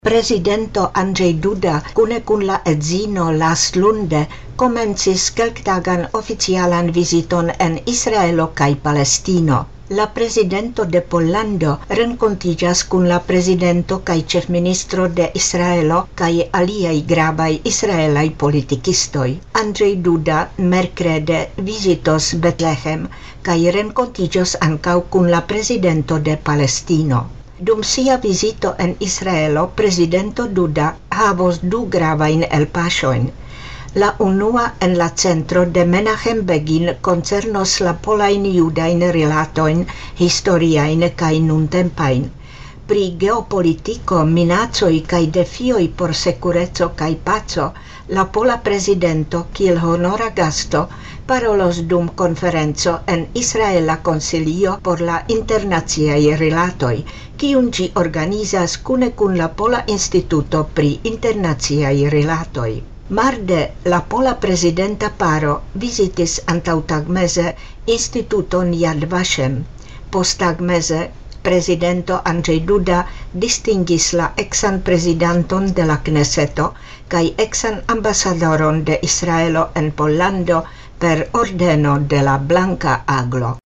Presidento Andrzej Duda kune kun la edzino laslunde komencis kelktagan oficialan viziton en Israelo kaj Palestino. La presidento de Pollando renkontiĝas kun la presidento kaj ĉefministro de Israelo kaj aliaj gravaj israelaj politikistoj. Andrzej Duda merkrede vizitos Betlehem kaj renkontiĝos ankaŭ kun la presidento de Palestino. Dum sia vizito en Israelo, presidento Duda havos du gravajn elpaŝojn. La unua en la centro de Menachem Begin koncernos la polajn judajn rilatojn historiajn kaj nuntempajn. Pri geopolitiko, minacoj kaj defioj por sekureco kaj paco, la pola presidento kiel honora gasto parolos dum konferenco en Israela Konsilio por la internaciaj rilatoj, kiun ĝi organizas kune kun la Pola Instituto pri internaciaj rilatoj. Marde la pola presidenta paro vizitis antaŭtagmeze instituton Yad Vashem. Posttagmeze presidento Andrzej Duda distingis la eksan prezidanton de la Kneseto kaj eksan ambasadoron de Israelo en Pollando per ordeno de la Blanka Aglo.